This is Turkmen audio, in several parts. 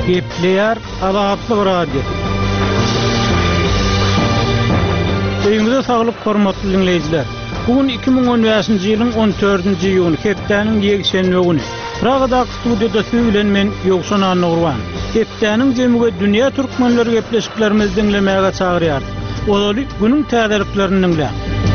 Gepleyer Alatlyk radio. Öýüňizde saglyk hormatly dinleýijiler. Bugün 2015-nji ýylyň 14-nji ýyly hepdeniň ýekşenme güni. Pragada studiýada söýlen men Ýogşan Anurwan. Hepdeniň jemgyýe dünýä türkmenleri gepleşiklerimizi dinlemäge çagyrýar. Olaly günüň täzeliklerini dinleýär.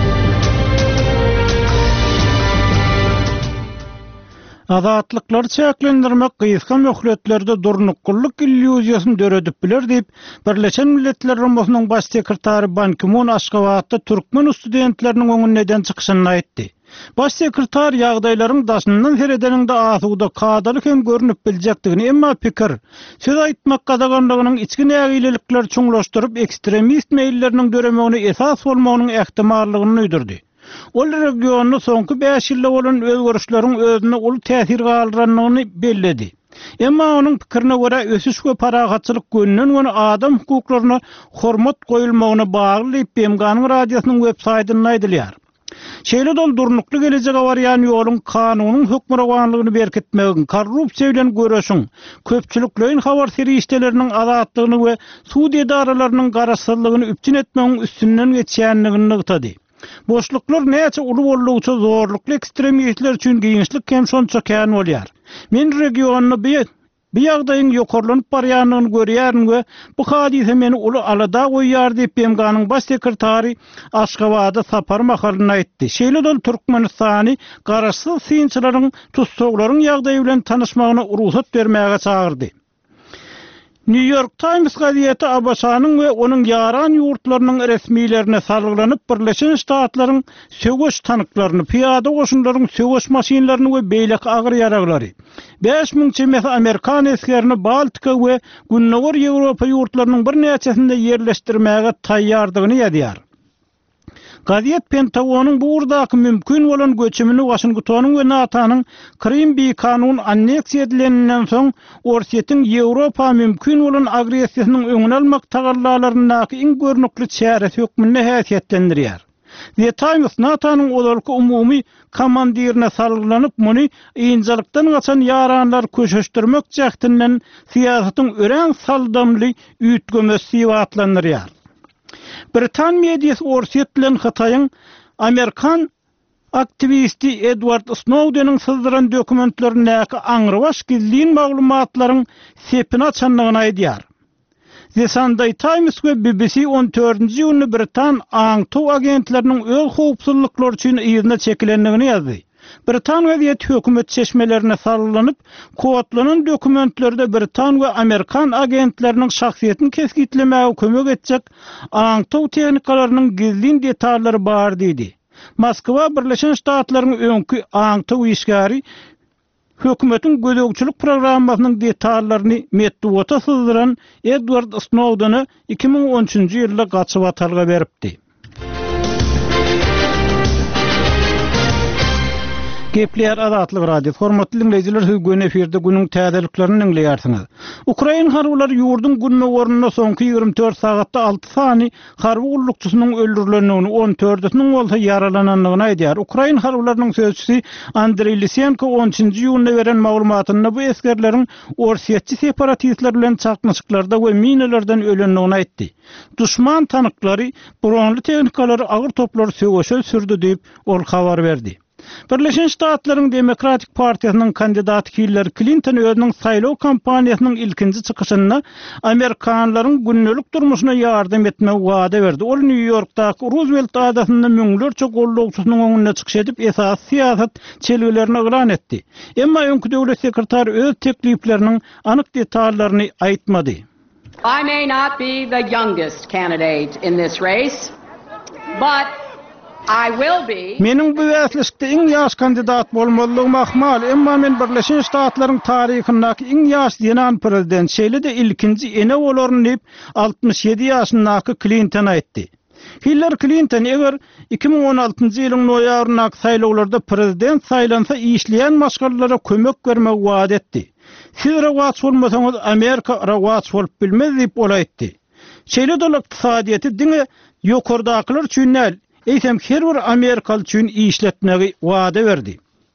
Azatlıkları çäklendirmek gysga möhletlerde durnukullyk illüziýasyny döredip biler diýip Birleşen Milletler Ramosynyň baş sekretary Ban Ki-moon Aşgabatda türkmen studentleriniň öňünden çykyşyny aýtdy. Baş sekretar ýagdaýlaryň daşyndan seredeniňde asuda kadalyk hem görünüp biljekdigini, emma pikir söz aýtmak gadaganlygynyň içki nägilelikler çuňlaşdyryp ekstremist meýilleriniň döremegine esas bolmagynyň ähtimallygyny öýdürdi. Ol regionda soňky 5 ýylda bolan özgörüşleriň özüne uly täsir galdyranlygyny belledi. Emma onuň pikirine görä ösüş we paragatçylyk gönnünden we adam hukuklaryna hormat goýulmagyna bagly PMG-nyň radiosynyň web saýtyny aýdylýar. Şeýle doldurnukly gelecek awarýan ýoluň kanunyň hökmürawanlygyny berkitmegi, korrupsiýa bilen görüşüň, köpçüliklerin habar serişdeleriniň azatlygyny we suud edaralarynyň garaşsyzlygyny üpçün etmegiň üstünden geçýänligini ýytady. Boşluklar näçe uly bolýarça zorlukly ekstremistler üçin giňişlik hem şonça kän bolýar. Men regionyny bir ýagdaýyň ýokarlanyp barýanyny görýärin we bu hadise meni uly alada goýýar diýip PMG-nyň baş sekretary Aşgabada sapar mahalyny aýtdy. Şeýle Türkmenistany garaşsyz synçylaryň tutsaglaryň ýagdaýy bilen tanyşmagyna ruhsat bermäge çagyrdy. New York Times gazetesi Abaşanyň we onuň yaran ýurtlarynyň resmiýlerine salgylanyp Birleşen Ştatlaryň söwüş tanıklaryny, piýada goşunlaryň söwüş maşinlaryny we beýlek agyr ýaraglary, 5000 çemes Amerikan eskerini Baltika we Günnäwür Ýewropa ýurtlarynyň bir näçesinde ýerleşdirmäge taýýardygyny ýadyar. Gazet Pentagonyň bu urdaky mümkin bolan göçümini Washingtonyň we NATO'nyň Krim bir kanun anneksiýa edilenden soň Orsiýetiň Ýewropa mümkin bolan agresiýasynyň öňüni almak tagallalarynyň iň görnükli çäresi hökmüne häsiýetlendirýär. The Times NATO'nyň olarky umumy komandirine salgylanyp muny ýynjalykdan gaçan ýaranlar köşeşdirmek jagtynyň siýasatyň ören saldamly üýtgemesi diýip atlandyrýar. Britan mediýasy Orsiýet bilen Hataýyň Amerikan aktivisti Edward Snowden'ın sızdıran dokumentlerine aňrybaş gizliň maglumatlaryň sepini açanlygyny aýdýar. The Sunday Times we BBC 14-nji ýyly Britan aňtow agentleriniň öz howpsuzlyklary üçin ýyzyna çekilenligini ýazdy. Britan weziyet hökümet çeşmelerine sarılanyp, kodlanan dokumentlerde Britan we Amerikan agentleriniň şahsiýetini keskitlemäge kömek etjek aňtow tehnikalarynyň gizliň detallary bar diýdi. Moskwa Birleşen Ştatlaryň öňkü aňtow işgäri hökümetiň gözegçilik programmasynyň detallaryny medeniýete sızdıran Edward Snowden'ı 2013-nji ýylda gaçyp atalga beripdi. Gepleyer Azatlyk radio. Hormatly dinleýijiler, gün eferde günüň täzeliklerini dinleýärsiňiz. Ukraina harwlary ýurdun Günnäwüründe soňky 24 sagatda 6 sany harby gullukçysynyň öldürilendigini, 14-siniň bolsa yaralananlygyny aýdýar. Ukraina harwlarynyň sözçüsi Andrei Lysenko 10-njy ýylyna beren maglumatynda bu eskerleriň Orsiýetçi separatistler bilen çakmyşyklarda we minalardan ölenligini aýtdy. Duşman tanıklary buranly tehnikalary agyr toplary söwüşe sürdi diýip ol habar berdi. Birleşen Ştatlaryň Demokratik Partiýasynyň kandidaty Hillary Clinton özüniň saýlaw kampaniýasynyň ilkinji çykyşynda Amerikanlaryň günnelik durmuşyna ýardam etmek wada berdi. Ol New Yorkdaky Roosevelt adasynda müňlerçe gollawçysynyň öňüne çykyş edip esas siýasat çelgilerini elan etdi. Emma öňkü döwlet sekretary öz teklifleriniň anyk detallaryny aýtmady. I may not be the youngest candidate in this race, but I will be. Meniň bu wäslikde iň ýaş kandidat bolmalygym ahmal, emma men Birleşen Ştatlaryň taryhyndaky iň ýaş ýenan prezident şeýle-de ilkinji ene bolaryn diýip 67 ýaşyndaky Clinton aýtdy. Hillary Clinton eger 2016-njy ýylyň noýabryndaky saýlawlarda prezident saýlansa işleýän maşgallara kömek bermek wada etdi. Siz rawat bolmasaňyz Amerika rawat bolup bilmez diýip olaýtdy. Şeýle-de ykdysadyýety diňe ýokardakylar üçin eýsem her bir Amerikalı üçin işletmegi wada berdi.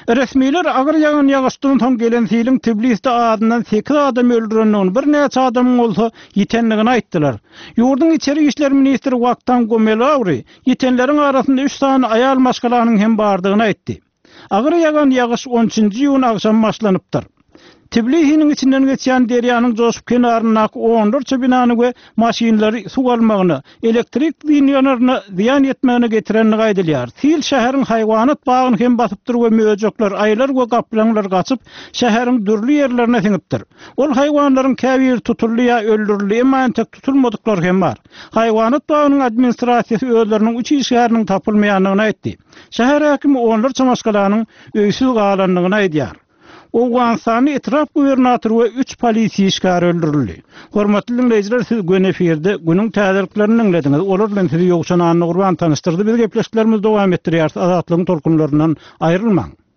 Resmiler agyr ýagan ýagyşdan soň gelen siling Tbilisde adyndan 8 adam öldürenini, bir näçe adam bolsa ýitenligini aýtdylar. Ýurdun içeri işler ministri Waktan Gomelawry ýitenleriň arasynda 3 sany aýal maşgalanyň hem bardygyny aýtdy. Agyr ýagan ýagyş 10-njy ýyl akşam başlanypdyr. Tbilisiň içinden geçýän derýanyň joşup kenaryna 14 binany we maşinlary suw almagyny, elektrik liniýalaryny ziýan etmegine getirenini gaýdylýar. Sil şäheriň haýwanat bagyny hem basypdyr we möjekler, aýlar we gaplanlar gaçyp şäheriň dürli ýerlerine siňipdir. Ol haýwanlaryň käbir tutulýa öldürilýär, mantek tutulmadyklar hem bar. Haýwanat bagynyň administrasiýasy özleriniň üç işgäriniň tapylmaýanyny aýtdy. Şäher häkimi onlar çamaşgalanyň öýsüz galanlygyny aýdýar. Owgansany etraf gubernatory we 3 polisi işgary öldürildi. Hormatly dinleyijiler, siz gün eferde günüň täzeliklerini dinlediňiz. Olar bilen sizi ýokşan anny gurban tanıştyrdy. Biz gepleşiklerimiz dowam etdirýär. Azatlygyň tolkunlaryndan aýrylmaň.